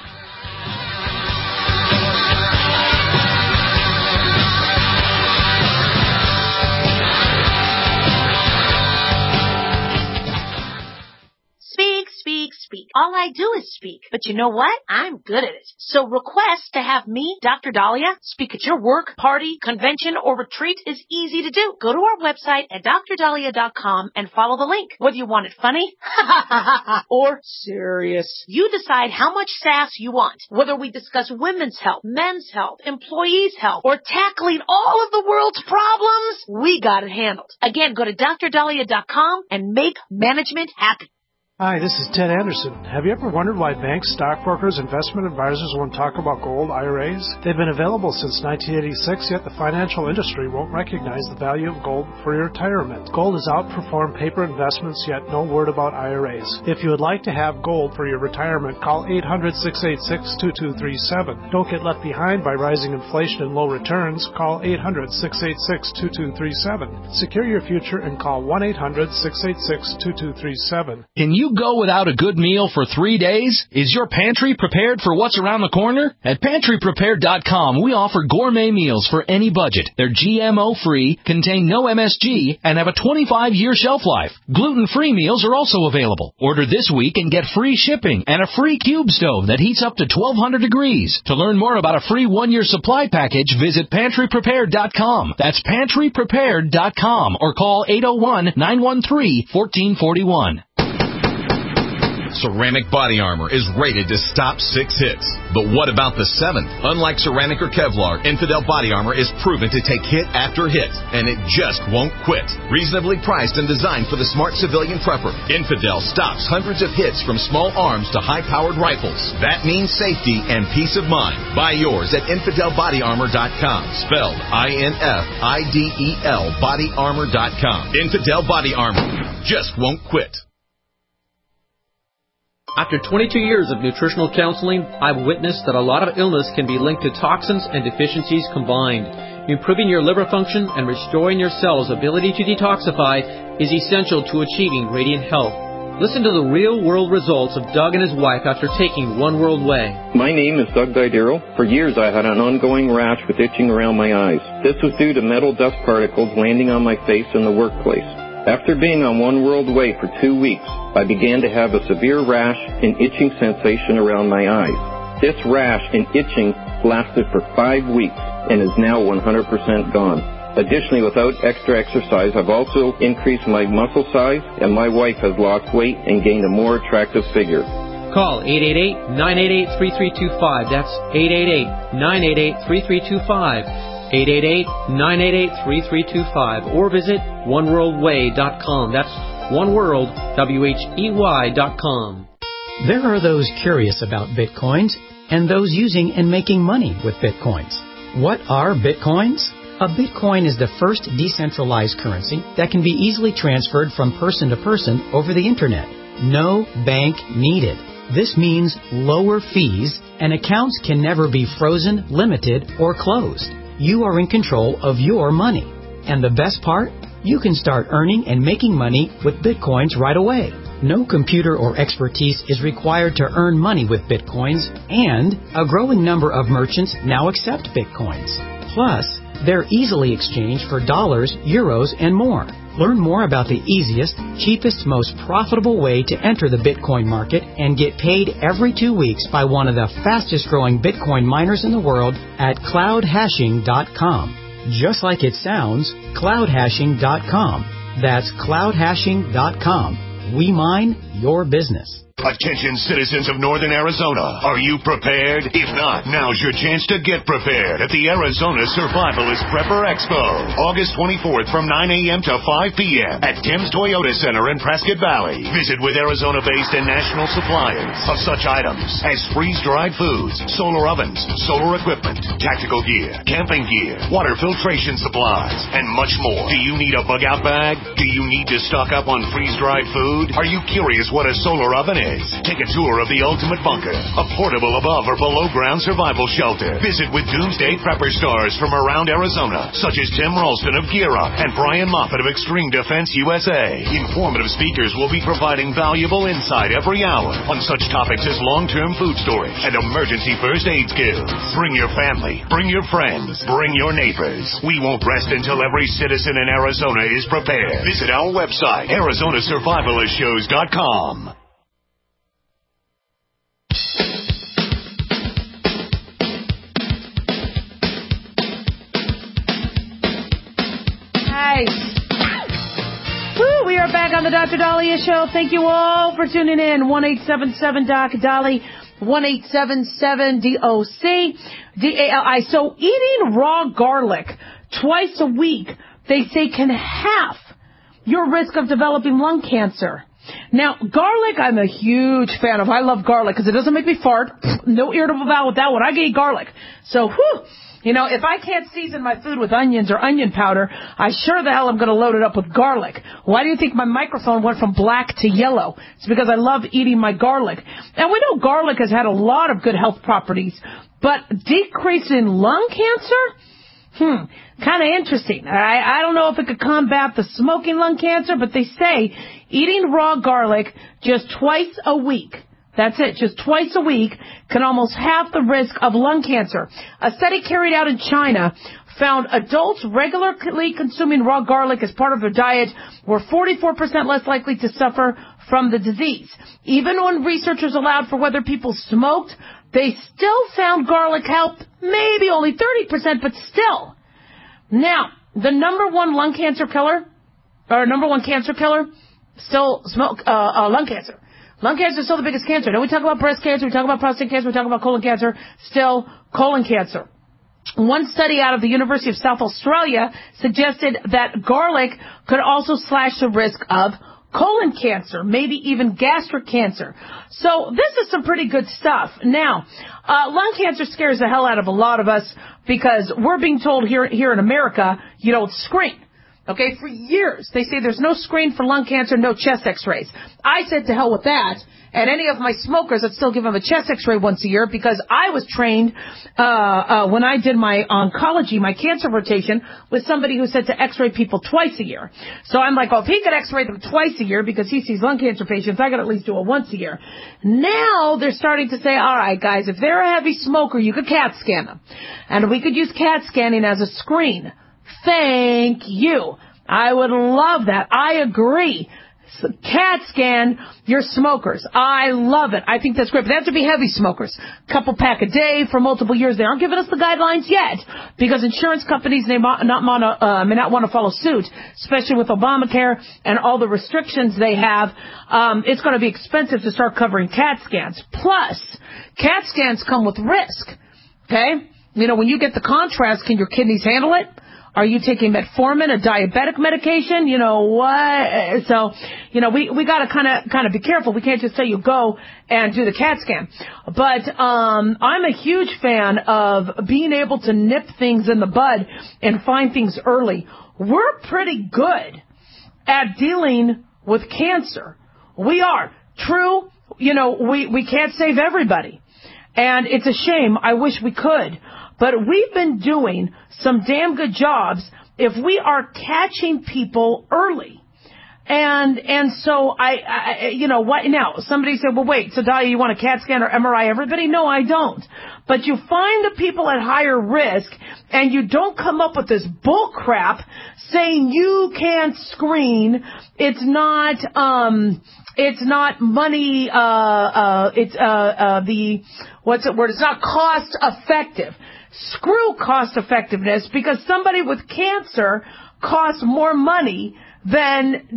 Speak. All I do is speak. But you know what? I'm good at it. So request to have me, Dr. Dahlia, speak at your work, party, convention, or retreat is easy to do. Go to our website at drdahlia.com and follow the link. Whether you want it funny or serious, you decide how much sass you want. Whether we discuss women's health, men's health, employees' health, or tackling all of the world's problems, we got it handled. Again, go to drdahlia.com and make management happy. Hi, this is Ted Anderson. Have you ever wondered why banks, stockbrokers, investment advisors won't talk about gold IRAs? They've been available since 1986, yet the financial industry won't recognize the value of gold for your retirement. Gold has outperformed paper investments, yet no word about IRAs. If you would like to have gold for your retirement, call 800-686-2237. Don't get left behind by rising inflation and low returns. Call 800-686-2237. Secure your future and call 1-800-686-2237. Can you go without a good meal for 3 days? Is your pantry prepared for what's around the corner? At pantryprepared.com, we offer gourmet meals for any budget. They're GMO-free, contain no MSG, and have a 25-year shelf life. Gluten-free meals are also available. Order this week and get free shipping and a free cube stove that heats up to 1,200 degrees. To learn more about a free 1-year supply package, visit pantryprepared.com. That's pantryprepared.com or call 801-913-1441. Ceramic Body Armor is rated to stop 6 hits. But what about the 7th? Unlike ceramic or Kevlar, Infidel Body Armor is proven to take hit after hit, and it just won't quit. Reasonably priced and designed for the smart civilian prepper, Infidel stops hundreds of hits from small arms to high-powered rifles. That means safety and peace of mind. Buy yours at InfidelBodyArmor.com, spelled INFIDEL BodyArmor.com. Infidel Body Armor just won't quit. After 22 years of nutritional counseling, I've witnessed that a lot of illness can be linked to toxins and deficiencies combined. Improving your liver function and restoring your cells' ability to detoxify is essential to achieving radiant health. Listen to the real-world results of Doug and his wife after taking One World Way. My name is Doug Didero. For years I had an ongoing rash with itching around my eyes. This was due to metal dust particles landing on my face in the workplace. After being on One World Way for 2 weeks, I began to have a severe rash and itching sensation around my eyes. This rash and itching lasted for 5 weeks and is now 100% gone. Additionally, without extra exercise, I've also increased my muscle size, and my wife has lost weight and gained a more attractive figure. Call 888-988-3325. That's 888-988-3325. 888-988-3325. Or visit oneworldway.com. That's oneworldwhey.com. There are those curious about Bitcoins and those using and making money with Bitcoins. What are Bitcoins? A Bitcoin is the first decentralized currency that can be easily transferred from person to person over the Internet. No bank needed. This means lower fees, and accounts can never be frozen, limited, or closed. You are in control of your money. And the best part? You can start earning and making money with Bitcoins right away. No computer or expertise is required to earn money with Bitcoins, and a growing number of merchants now accept Bitcoins. Plus, they're easily exchanged for dollars, euros, and more. Learn more about the easiest, cheapest, most profitable way to enter the Bitcoin market and get paid every 2 weeks by one of the fastest growing Bitcoin miners in the world at cloudhashing.com. Just like it sounds, cloudhashing.com. That's cloudhashing.com. We mine your business. Attention citizens of Northern Arizona, are you prepared? If not, now's your chance to get prepared at the Arizona Survivalist Prepper Expo, August 24th from 9 a.m. to 5 p.m. at Tim's Toyota Center in Prescott Valley. Visit with Arizona-based and national suppliers of such items as freeze-dried foods, solar ovens, solar equipment, tactical gear, camping gear, water filtration supplies, and much more. Do you need a bug-out bag? Do you need to stock up on freeze-dried food? Are you curious what a solar oven is? Take a tour of the Ultimate Bunker, a portable above or below ground survival shelter. Visit with Doomsday Prepper stars from around Arizona, such as Tim Ralston of Gear Up and Brian Moffat of Extreme Defense USA. Informative speakers will be providing valuable insight every hour on such topics as long-term food storage and emergency first aid skills. Bring your family, bring your friends, bring your neighbors. We won't rest until every citizen in Arizona is prepared. Visit our website, ArizonaSurvivalistshows.com. Woo, we are back on the Dr. Dahlia Show. Thank you all for tuning in. 1-877-DOC-DALI, 1-877-DOC-DALI. So eating raw garlic twice a week, they say, can half your risk of developing lung cancer. Now, garlic, I'm a huge fan of. I love garlic because it doesn't make me fart. No irritable bowel with that one. I can eat garlic. So, you know, if I can't season my food with onions or onion powder, I sure the hell am going to load it up with garlic. Why do you think my microphone went from black to yellow? It's because I love eating my garlic. And we know garlic has had a lot of good health properties, but decreasing lung cancer? Kind of interesting. I don't know if it could combat the smoking lung cancer, but they say eating raw garlic just twice a week, that's it, just twice a week, can almost halve the risk of lung cancer. A study carried out in China found adults regularly consuming raw garlic as part of their diet were 44% less likely to suffer from the disease. Even when researchers allowed for whether people smoked, they still found garlic helped maybe only 30%, but still. Now, the number one cancer killer, still lung cancer. Lung cancer is still the biggest cancer. Now we talk about breast cancer, we talk about prostate cancer, we talk about colon cancer, still colon cancer. One study out of the University of South Australia suggested that garlic could also slash the risk of colon cancer, maybe even gastric cancer. So this is some pretty good stuff. Now, lung cancer scares the hell out of a lot of us because we're being told here in America, you don't screen. Okay, for years, they say there's no screen for lung cancer, no chest x-rays. I said to hell with that, and any of my smokers, I'd still give them a chest x-ray once a year because I was trained when I did my oncology, my cancer rotation, with somebody who said to x-ray people twice a year. So I'm like, oh, if he could x-ray them twice a year because he sees lung cancer patients, I could at least do it once a year. Now they're starting to say, all right, guys, if they're a heavy smoker, you could CAT scan them. And we could use CAT scanning as a screen. Thank you. I would love that. I agree. CAT scan your smokers. I love it. I think that's great. But they have to be heavy smokers. Couple pack a day for multiple years. They aren't giving us the guidelines yet because insurance companies may not want to follow suit, especially with Obamacare and all the restrictions they have. It's going to be expensive to start covering CAT scans. Plus, CAT scans come with risk. Okay? You know, when you get the contrast, can your kidneys handle it? Are you taking metformin, a diabetic medication? You know what? So, you know, we got to kind of be careful. We can't just say you go and do the CAT scan. But I'm a huge fan of being able to nip things in the bud and find things early. We're pretty good at dealing with cancer. We are. True, you know, we can't save everybody. And it's a shame. I wish we could. But we've been doing some damn good jobs if we are catching people early. And so I you know what now? Somebody said, well, wait, so Dahlia, you want a CAT scan or MRI everybody? No, I don't. But you find the people at higher risk and you don't come up with this bull crap saying you can't screen. It's not money, it's not cost effective. Screw cost effectiveness because somebody with cancer costs more money than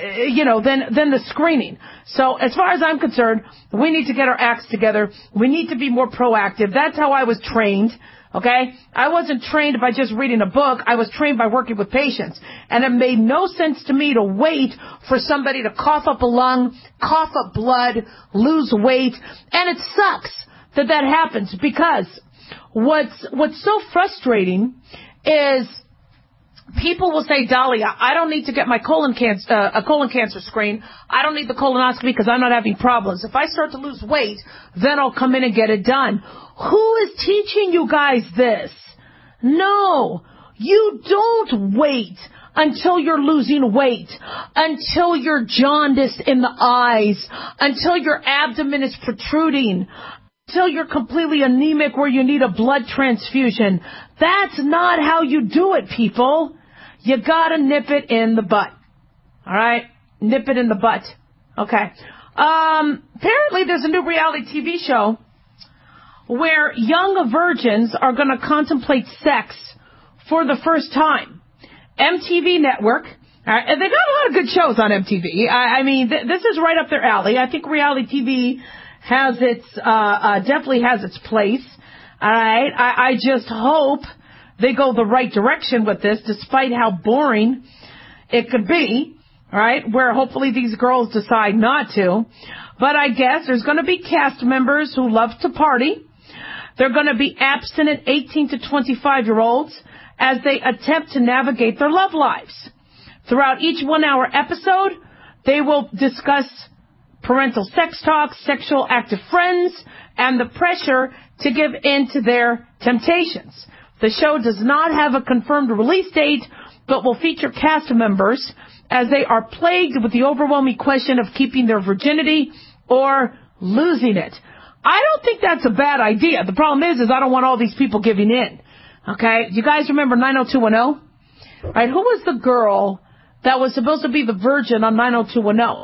the screening. So as far as I'm concerned, we need to get our acts together. We need to be more proactive. That's how I was trained. Okay? I wasn't trained by just reading a book. I was trained by working with patients. And it made no sense to me to wait for somebody to cough up a lung, cough up blood, lose weight. And it sucks that happens because what's so frustrating is people will say, Dahlia, I don't need to get my a colon cancer screen. I don't need the colonoscopy because I'm not having problems. If I start to lose weight, then I'll come in and get it done. Who is teaching you guys this? No, you don't wait until you're losing weight, until you're jaundiced in the eyes, until your abdomen is protruding, until you're completely anemic where you need a blood transfusion. That's not how you do it, people. You gotta nip it in the butt. Alright? Nip it in the butt. Okay. Apparently there's a new reality TV show where young virgins are gonna contemplate sex for the first time. MTV Network. Alright, and they got a lot of good shows on MTV. I mean, this is right up their alley. I think reality TV has definitely has its place. All right. I just hope they go the right direction with this, despite how boring it could be. All right. Where hopefully these girls decide not to. But I guess there's going to be cast members who love to party. They're going to be abstinent 18 to 25-year-olds as they attempt to navigate their love lives. Throughout each 1-hour episode, they will discuss parental sex talk, sexual active friends, and the pressure to give in to their temptations. The show does not have a confirmed release date, but will feature cast members as they are plagued with the overwhelming question of keeping their virginity or losing it. I don't think that's a bad idea. The problem is I don't want all these people giving in. Okay? You guys remember 90210? Right? Who was the girl that was supposed to be the virgin on 90210?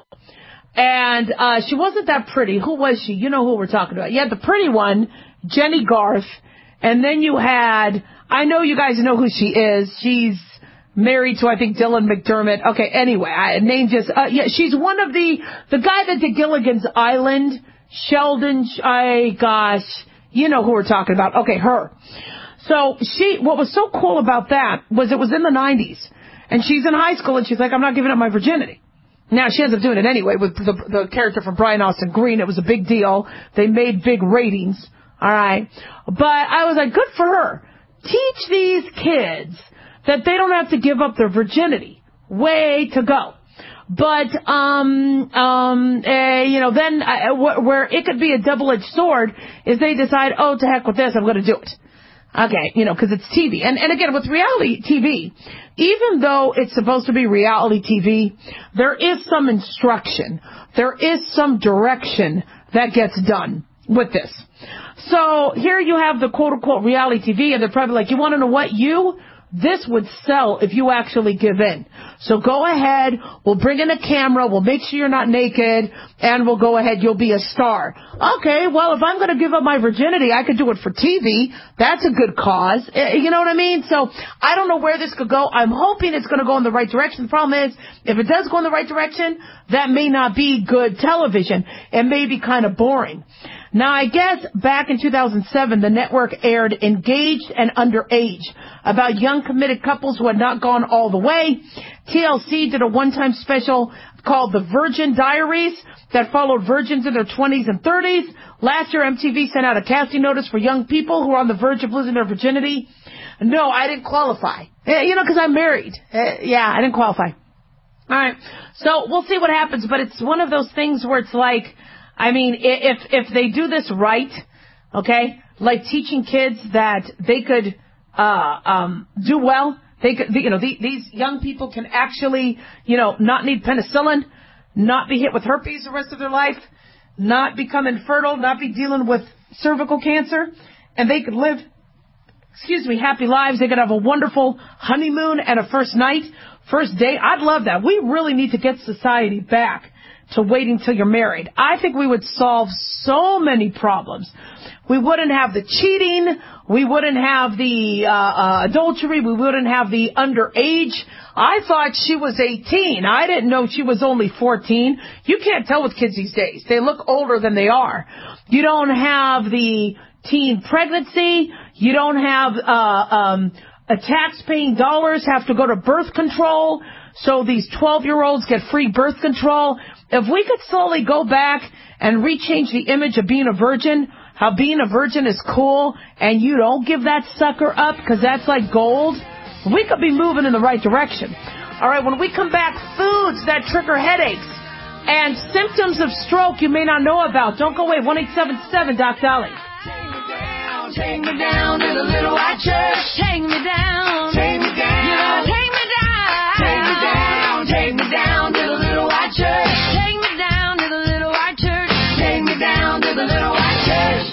And she wasn't that pretty. Who was she? You know who we're talking about. You had the pretty one, Jenny Garth. And then you had, I know you guys know who she is. She's married to, I think, Dylan McDermott. Okay, anyway, name just, she's one of the guy that did Gilligan's Island, Sheldon, you know who we're talking about. Okay, her. So what was so cool about that was it was in the 90s, and she's in high school, and she's like, I'm not giving up my virginity. Now, she ends up doing it anyway with the character from Brian Austin Green. It was a big deal. They made big ratings, all right? But I was like, good for her. Teach these kids that they don't have to give up their virginity. Way to go. But, then where it could be a double-edged sword is they decide, oh, to heck with this, I'm going to do it. Okay, because it's TV. And again, with reality TV, even though it's supposed to be reality TV, there is some instruction. There is some direction that gets done with this. So here you have the quote-unquote reality TV, and they're probably like, you want to know what? This would sell if you actually give in. So go ahead, we'll bring in a camera, we'll make sure you're not naked, and we'll go ahead, you'll be a star. Okay, well, if I'm going to give up my virginity, I could do it for TV. That's a good cause. You know what I mean? So I don't know where this could go. I'm hoping it's going to go in the right direction. The problem is, if it does go in the right direction, that may not be good television. It may be kind of boring. Now, I guess back in 2007, the network aired Engaged and Underage, about young committed couples who had not gone all the way. TLC did a one-time special called The Virgin Diaries that followed virgins in their 20s and 30s. Last year, MTV sent out a casting notice for young people who are on the verge of losing their virginity. No, I didn't qualify. Because I'm married. I didn't qualify. All right. So we'll see what happens, but it's one of those things where it's like, I mean, if they do this right, okay, like teaching kids that they could do well, they could, these young people can actually, not need penicillin, not be hit with herpes the rest of their life, not become infertile, not be dealing with cervical cancer, and they could live, happy lives. They could have a wonderful honeymoon and a first date. I'd love that. We really need to get society back to waiting till you're married. I think we would solve so many problems. We wouldn't have the cheating. We wouldn't have the adultery. We wouldn't have the underage. I thought she was 18. I didn't know she was only 14. You can't tell with kids these days. They look older than they are. You don't have the teen pregnancy. You don't have tax-paying dollars have to go to birth control. So these 12-year-olds get free birth control. If we could slowly go back and rechange the image of being a virgin, how being a virgin is cool, and you don't give that sucker up because that's like gold, we could be moving in the right direction. All right, when we come back, foods that trigger headaches and symptoms of stroke you may not know about. Don't go away. 1-877 Doc Dolly. Take me down to the little white church. Take me down. Take me down. Take me down. Take me down. Take me down to the little white church. Take me down to the little white church. Take me down to the little white church.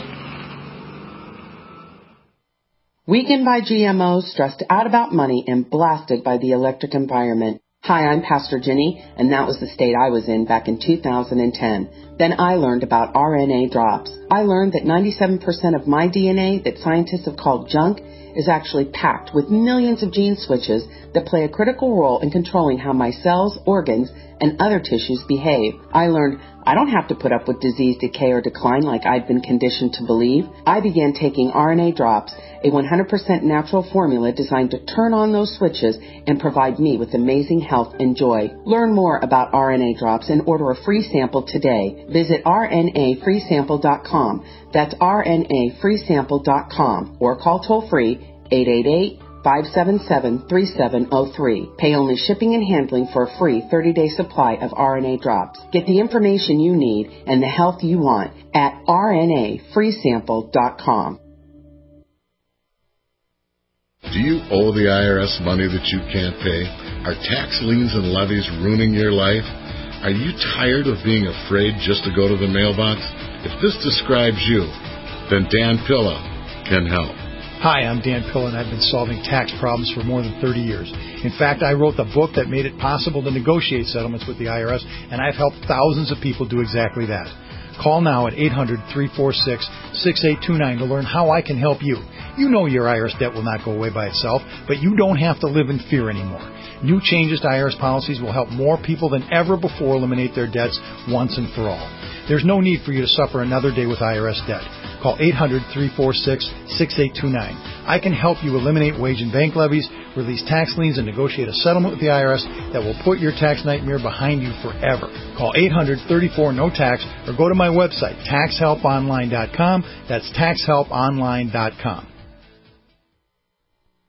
Weakened by GMOs, stressed out about money, and blasted by the electric environment. Hi, I'm Pastor Jenny, and that was the state I was in back in 2010. Then I learned about RNA drops. I learned that 97% of my DNA that scientists have called junk is actually packed with millions of gene switches that play a critical role in controlling how my cells, organs, and other tissues behave. I learned I don't have to put up with disease, decay, or decline like I'd been conditioned to believe. I began taking RNA drops, a 100% natural formula designed to turn on those switches and provide me with amazing health and joy. Learn more about RNA drops and order a free sample today. Visit rnafreesample.com. That's rnafreesample.com or call toll-free 888-577-3703. Pay only shipping and handling for a free 30-day supply of RNA drops. Get the information you need and the health you want at rnafreesample.com. Do you owe the IRS money that you can't pay? Are tax liens and levies ruining your life? Are you tired of being afraid just to go to the mailbox? If this describes you, then Dan Pilla can help. Hi, I'm Dan Pilla, and I've been solving tax problems for more than 30 years. In fact, I wrote the book that made it possible to negotiate settlements with the IRS, and I've helped thousands of people do exactly that. Call now at 800-346-6829 to learn how I can help you. You know your IRS debt will not go away by itself, but you don't have to live in fear anymore. New changes to IRS policies will help more people than ever before eliminate their debts once and for all. There's no need for you to suffer another day with IRS debt. Call 800-346-6829. I can help you eliminate wage and bank levies, release tax liens, and negotiate a settlement with the IRS that will put your tax nightmare behind you forever. Call 800-34-NO-TAX or go to my website, taxhelponline.com. That's taxhelponline.com.